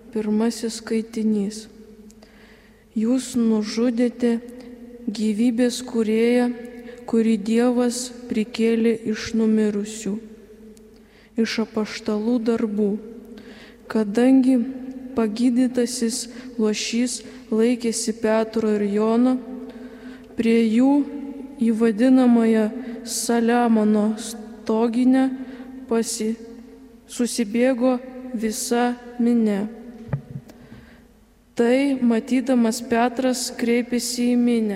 Pirmasis skaitinys. Jūs nužudėte gyvybės kūrėją, kurį Dievas prikėlė iš numirusių, iš apaštalų darbų, kadangi pagydytasis luošys laikėsi Petro ir Jono, prie jų į vadinamąją Saliamono stoginę susibėgo visa minia. Tai matydamas Petras kreipėsi į minią.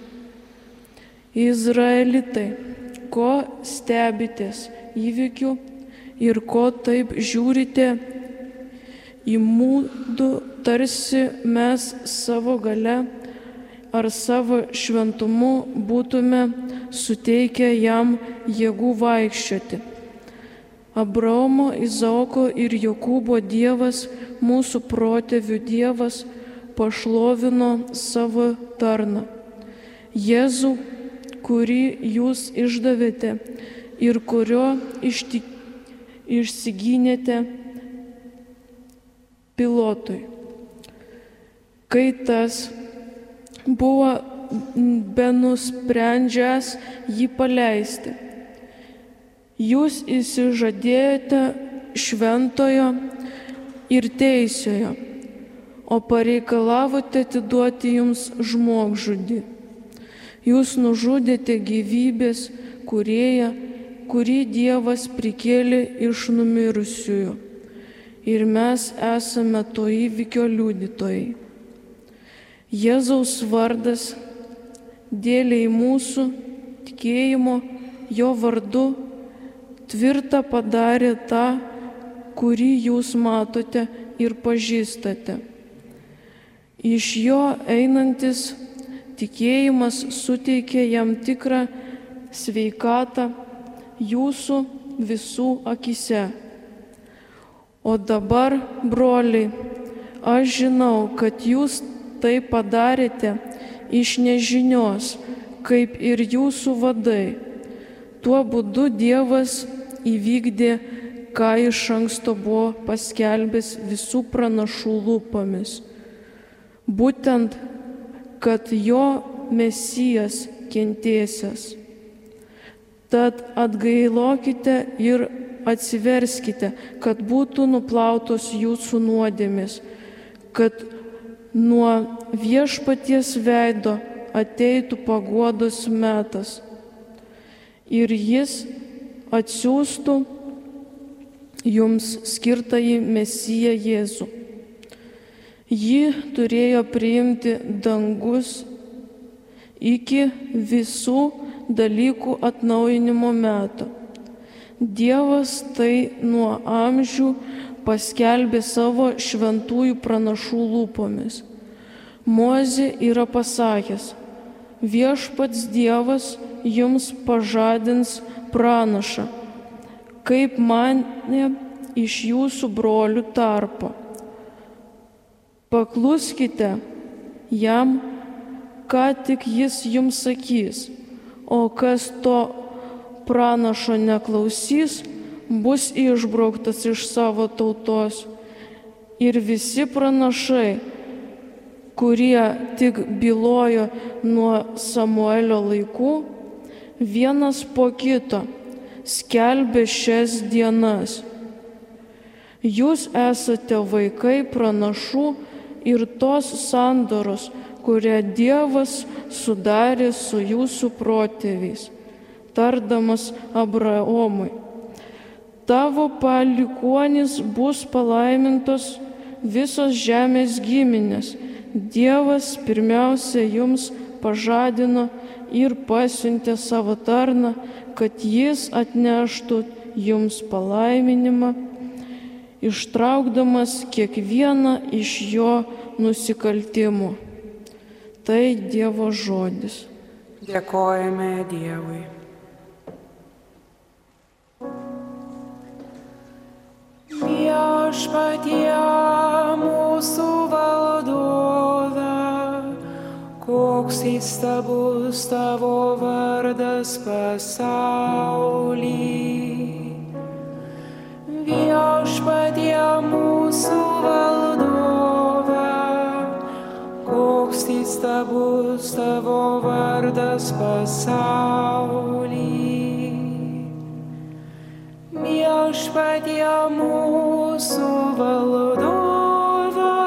Izraelitai, ko stebitės įvykių ir ko taip žiūrite į mūdu, tarsi mes savo gale ar savo šventumu būtume suteikę jam jėgų vaikščioti. Abraomo, Izaoko ir Jokūbo Dievas, mūsų protėvių Dievas, pašlovino savo tarną. Jėzų, kurį jūs išdavėte ir kurio išsigynėte Pilotui. Kai tas buvo benusprendžiąs jį paleisti, jūs išsižadėjote šventojo ir teisiojo, o pareikalavote atiduoti jums žmogžudį. Jūs nužudėte gyvybės kūrėją, kurį Dievas prikėlė iš numirusiųjų, ir mes esame to įvykio liudytojai. Jėzaus vardas dėlei mūsų tikėjimo jo vardu tvirtą padarė tą, kurį jūs matote ir pažįstate. Iš jo einantis tikėjimas suteikė jam tikrą sveikatą jūsų visų akise. O dabar, broliai, aš žinau, kad jūs tai padarėte iš nežinios, kaip ir jūsų vadai. Tuo būdu Dievas įvykdė, ką iš anksto buvo paskelbęs visų pranašų lūpomis. Būtent, kad jo Mesijas kentėsias. Tad atgailokite ir atsiverskite, kad būtų nuplautos jūsų nuodėmės, kad nuo viešpaties veido ateitų paguodos metas ir jis atsiųstų jums skirtąjį Mesiją Jėzų. Jį turėjo priimti dangus iki visų dalykų atnaujinimo meto. Dievas tai nuo amžių paskelbė savo šventųjų pranašų lūpomis. Mozė yra pasakęs: Viešpats Dievas jums pažadins pranašą, kaip mane iš jūsų brolių tarpo. Pakluskite jam, ką tik jis jums sakys, o kas to pranašo neklausys, bus išbrauktas iš savo tautos. Ir visi pranašai, kurie tik bylojo nuo Samuelio laikų, vienas po kito skelbė šias dienas. Jūs esate vaikai pranašų ir tos sandoros, kurią Dievas sudarė su jūsų protėviais, tardamas Abraomui: tavo palikuonys bus palaimintos visos žemės giminės. Dievas pirmiausia jums pažadino ir pasiuntė savo tarną, kad jis atneštų jums palaiminimą, ištraukdamas kiekvieną iš jo nusikaltimų. Tai Dievo žodis. Dėkojame Dievui. Viešpatie mūsų valdove, koks įstabus tavo vardas pasauly. Viešpatie mūsų valdove, vardas pasauly. Viešpatie mūsų valdove,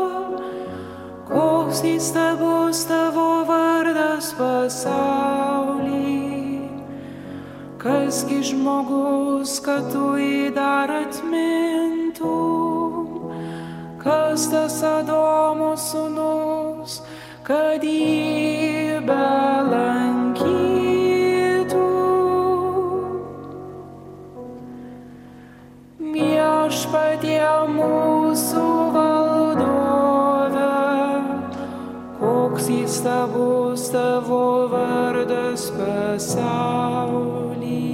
koks įstabus tavo vardas pasauly. Kasgi žmogus, kad tu jį dar atmintum, kas tas Adomo sūnus, kad jį belankytų. Viešpatie mūsų valdove, koks įstabus tavo vardas pasauly.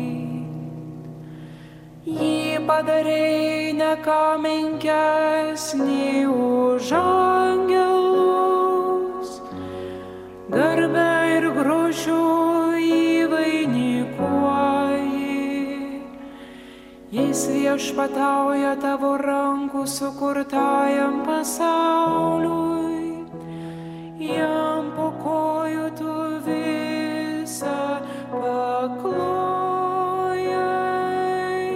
Jį padarei ne ką menkesnį už angelus, garbę ir grožiu įvainikuoji. Jis viešpatauja tavo rankų sukurtajam pasauliui, jam po kojų tu visą paklojai.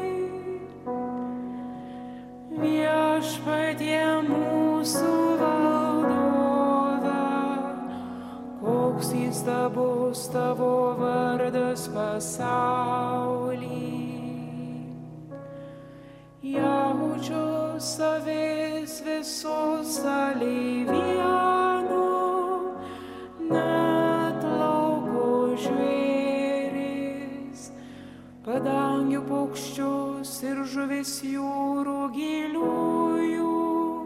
Viešpatie mūsų valdove, koks įstabus tavo vardas pasauly. Jaučiu savęs visus aleivienų, net lauko žvėris, padangių paukščius ir žuvis jūrų giliųjų,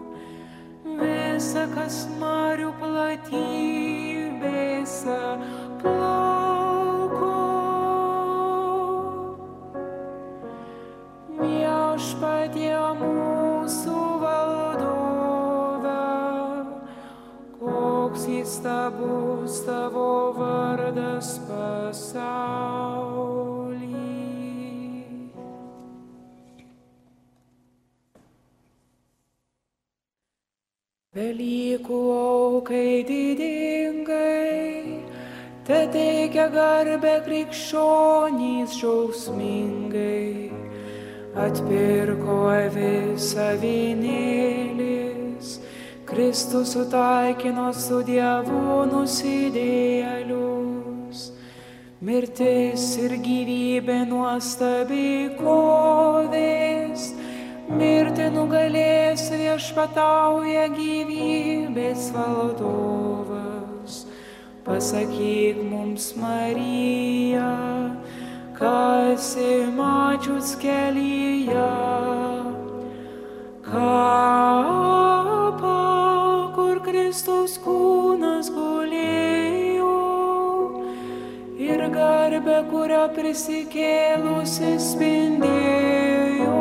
visa, kas marių platybėse plauko. Viešpatie mūsų valdove, koks įstabus tavo vardas pasauly. Velykų aukai didingai, te teikia garbę krikščionys džiaugsmingai. Atpirko avis avinėlis, Kristus sutaikino su Dievu nusidėjėlius. Mirtis ir gyvybė nuostabiai kovės, mirtį nugalės viešpatauja gyvybės valdovas. Pasakyk mums, Marija, kas mačius kelyje, kapą, kur Kristaus kūnas gulėjo, ir garbę, kurią prisikėlusi spindėjo,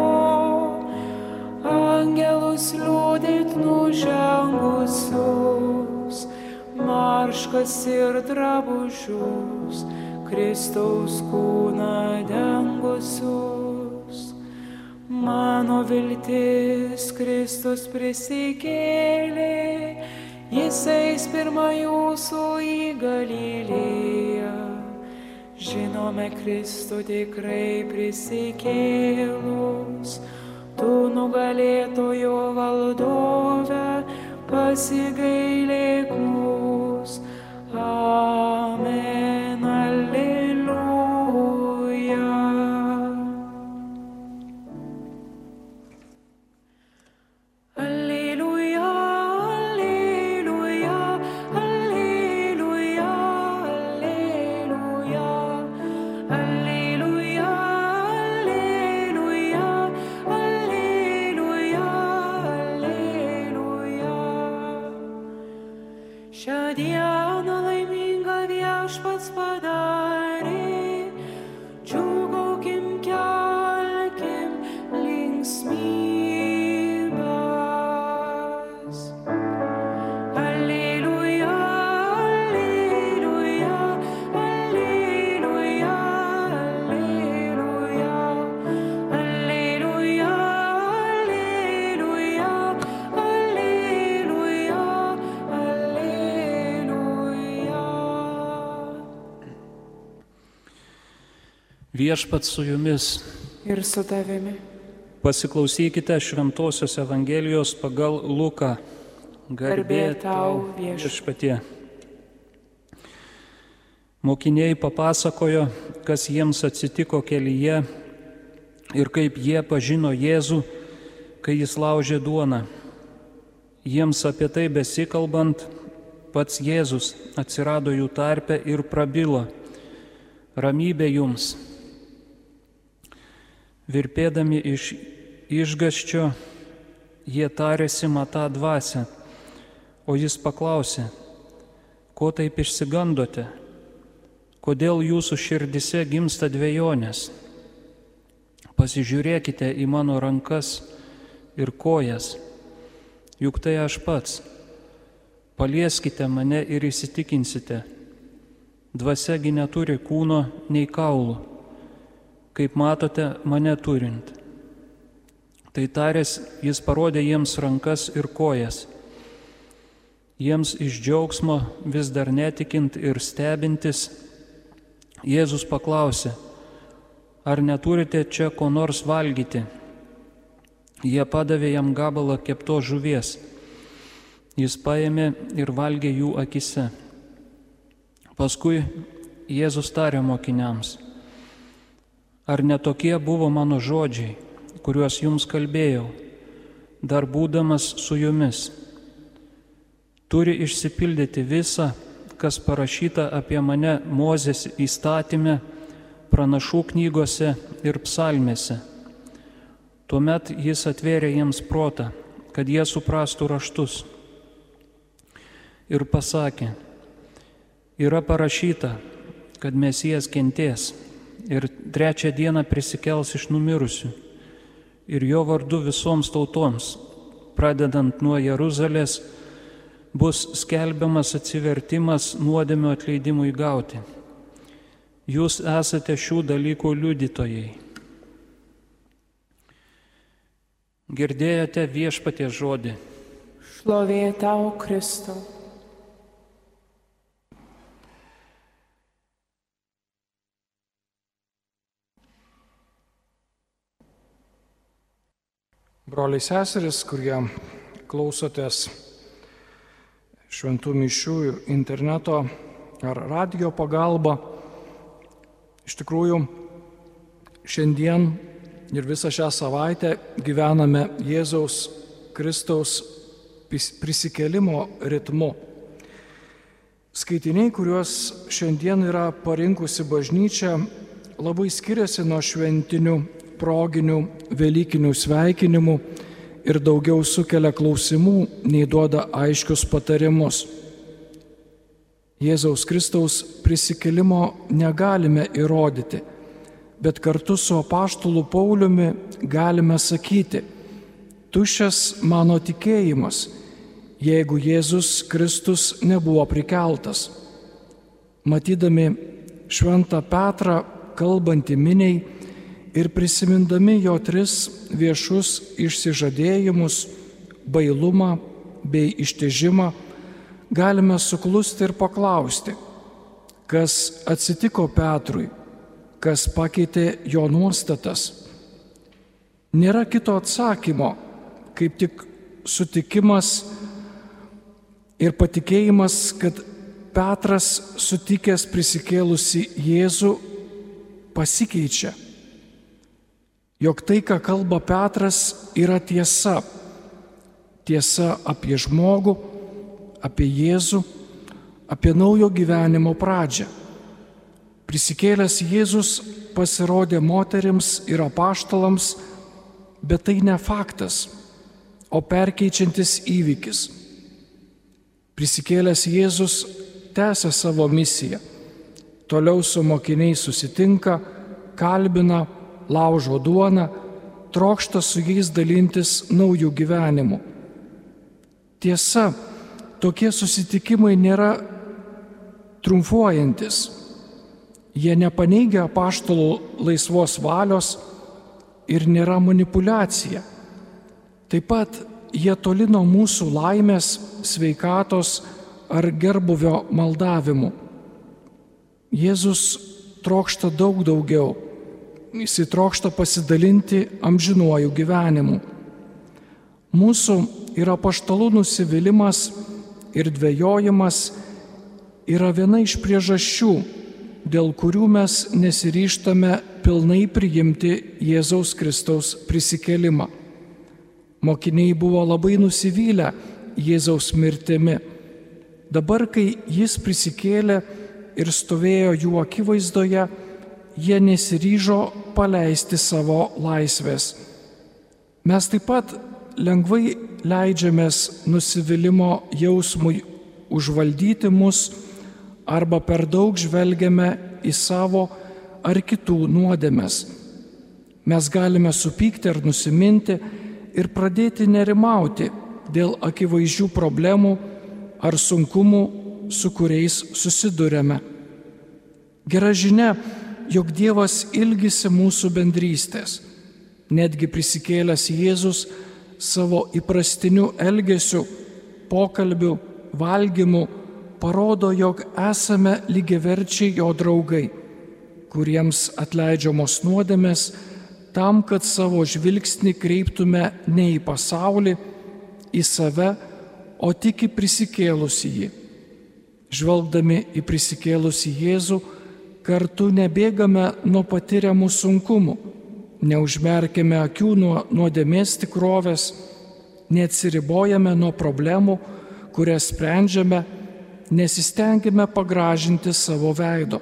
angelus liūdėt nužengusius, marškas ir drabužius, Kristaus kūną dengusius. Mano viltis Kristus prisikėlė, jis eis pirma jūsų į Galilėją. Žinome Kristų tikrai prisikėlus, tu nugalėtojo valdove, pasigailėk mus. Amen. Alleluja. Alleluja, alleluja, alleluja, alleluja, alleluja, alleluja, alleluja, alleluja. Šią dieną laimingą viešpats padarė, džiūgaukim, kelkim linksmybes. Alleluja, alleluja, alleluja, alleluja, alleluja, alleluja, alleluja, alleluja. Viešpats su jumis. Ir su tavimi. Pasiklausykite Šventosios Evangelijos pagal Luką. Garbė tau, Viešpatie. Mokiniai papasakojo, kas jiems atsitiko kelyje ir kaip jie pažino Jėzų, kai jis laužė duoną. Jiems apie tai besikalbant, pats Jėzus atsirado jų tarpe ir prabilo: ramybė jums. Virpėdami iš išgąsčio, jie tarėsi matą dvasią, o jis paklausė: ko taip išsigandote? Kodėl jūsų širdise gimsta dvejonės? Pasižiūrėkite į mano rankas ir kojas, juk tai aš pats. Palieskite mane ir įsitikinsite. Dvasiagi neturi kūno nei kaulų, kaip matote mane turint. Tai taręs, jis parodė jiems rankas ir kojas. Jiems iš džiaugsmo, vis dar netikint ir stebintis, Jėzus paklausė: ar neturite čia ko nors valgyti? Jie padavė jam gabalą keptos žuvies. Jis paėmė ir valgė jų akise. Paskui Jėzus tarė mokiniams: ar netokie buvo mano žodžiai, kuriuos jums kalbėjau, dar būdamas su jumis? Turi išsipildyti visa, kas parašyta apie mane Mozės įstatyme, pranašų knygose ir psalmėse. Tuomet jis atvėrė jiems protą, kad jie suprastų raštus. Ir pasakė: yra parašyta, kad Mesijas kentės ir 3 dieną prisikels iš numirusių, ir jo vardu visoms tautoms, pradedant nuo Jeruzalės, bus skelbiamas atsivertimas nuodėmių atleidimui gauti. Jūs esate šių dalykų liudytojai. Girdėjote Viešpaties žodį. Šlovė tau, Kristau. Broliai seserys, kurie klausotės šventų mišių interneto ar radijo pagalba, iš tikrųjų šiandien ir visą šią savaitę gyvename Jėzaus Kristaus prisikėlimo ritmu. Skaitiniai, kuriuos šiandien yra parinkusi bažnyčia, labai skiriasi nuo šventinių, proginių, velykinių sveikinimų ir daugiau sukelia klausimų, nei duoda aiškius patarimus. Jėzaus Kristaus prisikėlimo negalime įrodyti, bet kartu su apaštulu Pauliumi galime sakyti: tuščias mano tikėjimas, jeigu Jėzus Kristus nebuvo prikeltas. Matydami šventą Petrą kalbantį miniai ir prisimindami jo 3 viešus išsižadėjimus, bailumą bei ištižimą, galime suklusti ir paklausti, kas atsitiko Petrui, kas pakeitė jo nuostatas. Nėra kito atsakymo, kaip tik sutikimas ir patikėjimas, kad Petras, sutikęs prisikėlusi Jėzų, pasikeičia. Jog tai, ką kalba Petras, yra tiesa. Tiesa apie žmogų, apie Jėzų, apie naujo gyvenimo pradžią. Prisikėlęs Jėzus pasirodė moterims ir apaštalams, bet tai ne faktas, o perkeičiantis įvykis. Prisikėlęs Jėzus tęsia savo misiją. Toliau su mokiniais susitinka, kalbina, laužo duoną, trokšta su jais dalintis naujų gyvenimų. Tiesa, tokie susitikimai nėra triumfuojantis. Jie nepaneigia apaštalų laisvos valios ir nėra manipuliacija. Taip pat jie toli nuo mūsų laimės, sveikatos ar gerbūvio maldavimų. Jėzus trokšta daug daugiau. jis trokšta pasidalinti amžinuoju gyvenimu. Mūsų ir apaštalų nusivylimas ir dvejojimas yra viena iš priežasčių, dėl kurių mes nesiryžtame pilnai priimti Jėzaus Kristaus prisikėlimą. Mokiniai buvo labai nusivylę Jėzaus mirtimi. Dabar, kai jis prisikėlė ir stovėjo jų akivaizdoje, jie nesiryžo paleisti savo laisvės. Mes taip pat lengvai leidžiamės nusivylimo jausmui užvaldyti mus arba per daug žvelgiame į savo ar kitų nuodėmes. Mes galime supykti ar nusiminti ir pradėti nerimauti dėl akivaizdžių problemų ar sunkumų, su kuriais susidurėme. Gera žinia, jog Dievas ilgisi mūsų bendrystės. Netgi prisikėlęs Jėzus savo įprastiniu elgesiu, pokalbiu, valgymu parodo, jog esame lygiaverčiai jo draugai, kuriems atleidžiamos nuodėmės tam, kad savo žvilgsnį kreiptume ne į pasaulį, į save, o tik į prisikėlusįjį. Žvelgdami į prisikėlusį Jėzų, kartu nebėgame nuo patiriamų sunkumų, neužmerkėme akių nuo nuodėmės tikrovės, neatsiribojame nuo problemų, kurias sprendžiame, nesistengime pagražinti savo veido.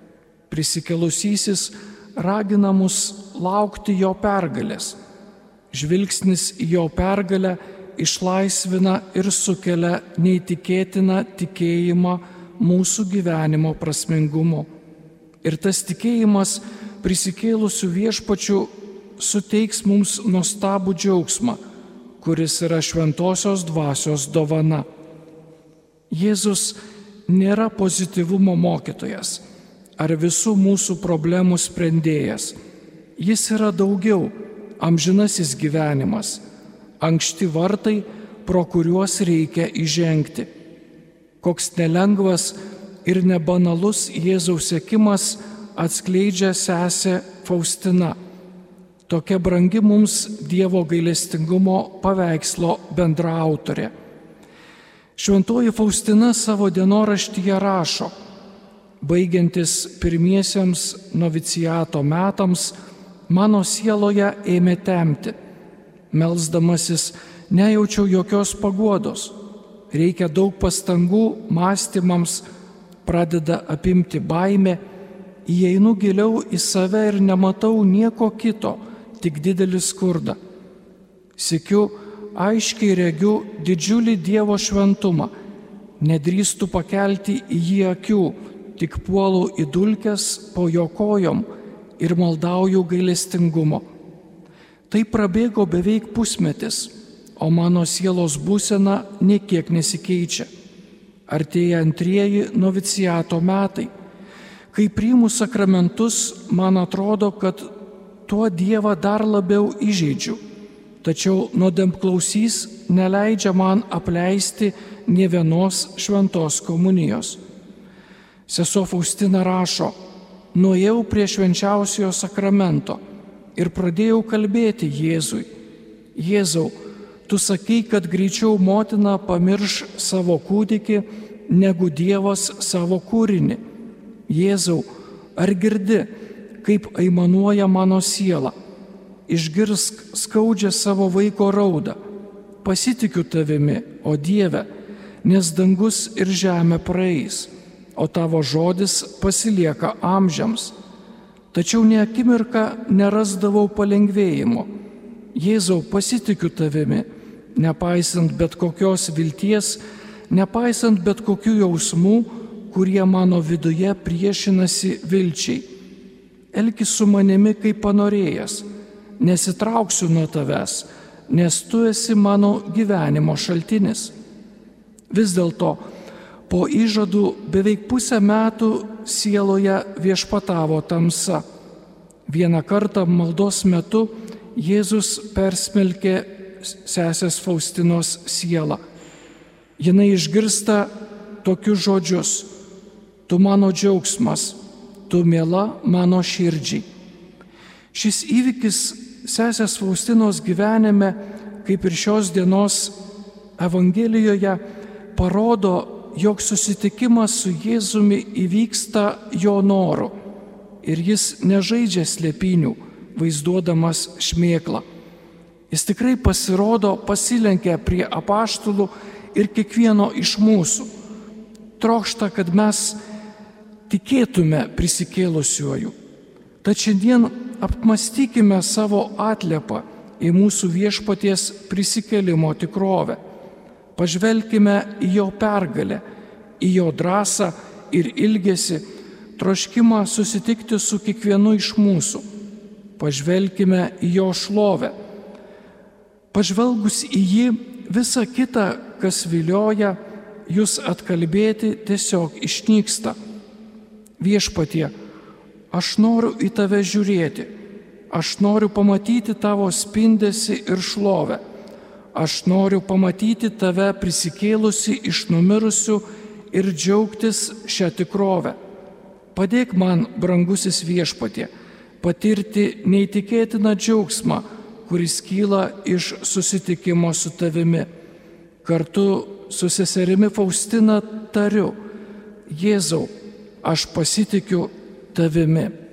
Prisikėlusysis ragina mus laukti jo pergalės. Žvilgsnis į jo pergalę išlaisvina ir sukelia neįtikėtiną tikėjimą mūsų gyvenimo prasmingumu. Ir tas tikėjimas prisikėlusių viešpačių suteiks mums nuostabų džiaugsmą, kuris yra šventosios dvasios dovana. Jėzus nėra pozityvumo mokytojas ar visų mūsų problemų sprendėjas. Jis yra daugiau, amžinasis gyvenimas, ankšti vartai, pro kuriuos reikia įžengti. Koks nelengvas ir nebanalus Jėzaus sekimas atskleidžia sesė Faustina, tokia brangi mums Dievo gailestingumo paveikslo bendraautorė. Šventoji Faustina savo dienoraštyje rašo: baigiantis pirmiesiems noviciato metams, mano sieloje ėmė temti. Melsdamasis nejaučiau jokios paguodos. Reikia daug pastangų mąstymams, pradeda apimti baimė, įeinu giliau į save ir nematau nieko kito, tik didelį skurdą. Sykiu, aiškiai regiu didžiulį Dievo šventumą, nedrįstu pakelti į jį akių, tik puolu į dulkes po jo kojom ir maldauju gailestingumo. Tai prabėgo beveik pusmetis, o mano sielos būsena niekiek nesikeičia. Artėja antrieji noviciato metai. Kai priimu sakramentus, man atrodo, kad tuo Dievą dar labiau įžeidžiu, tačiau nuodėmklausys neleidžia man apleisti nė vienos šventos komunijos. Sesuo Faustina rašo: nuėjau prie švenčiausiojo sakramento ir pradėjau kalbėti Jėzui: Jėzau, tu sakei, kad greičiau motina pamirš savo kūdikį, negu Dievas savo kūrinį. Jėzau, ar girdi, kaip aimanuoja mano siela? Išgirsk skaudžią savo vaiko raudą. Pasitikiu tavimi, o Dieve, nes dangus ir žemė praeis, o tavo žodis pasilieka amžiams. Tačiau ne akimirką nerasdavau palengvėjimo. Jėzau, pasitikiu tavimi, nepaisant bet kokios vilties, nepaisant bet kokių jausmų, kurie mano viduje priešinasi vilčiai. Elkis su manimi kaip panorėjęs, nesitrauksiu nuo tavęs, nes tu esi mano gyvenimo šaltinis. Vis dėlto, po įžadų beveik pusę metų sieloje viešpatavo tamsa. Vieną kartą maldos metu Jėzus persmelkė sesės Faustinos sielą. Jinai išgirsta tokius žodžius: tu mano džiaugsmas, tu miela mano širdžiai. Šis įvykis sesės Faustinos gyvenime, kaip ir šios dienos Evangelijoje, parodo, jog susitikimas su Jėzumi įvyksta jo noru ir jis nežaidžia slėpinių, vaizduodamas šmėklą. Jis tikrai pasirodo, pasilenkia prie apaštalų ir kiekvieno iš mūsų. Trokšta, kad mes tikėtume prisikėlusiuoju. Tad šiandien apmastykime savo atliepą į mūsų viešpaties prisikėlimo tikrovę. Pažvelkime į jo pergalę, į jo drąsą ir ilgesį, troškimą susitikti su kiekvienu iš mūsų. Pažvelkime į jo šlovę. Pažvelgus į jį, visa kita, kas vilioja, jūs atkalbėti tiesiog išnyksta. Viešpatie, aš noriu į tave žiūrėti, aš noriu pamatyti tavo spindesį ir šlovę. Aš noriu pamatyti tave prisikėlusi iš numirusių ir džiaugtis šią tikrovę. Padėk man, brangusis viešpatie, patirti neįtikėtiną džiaugsmą, kuris kyla iš susitikimo su tavimi. Kartu su seserimi Faustina tariu: Jėzau, aš pasitikiu tavimi.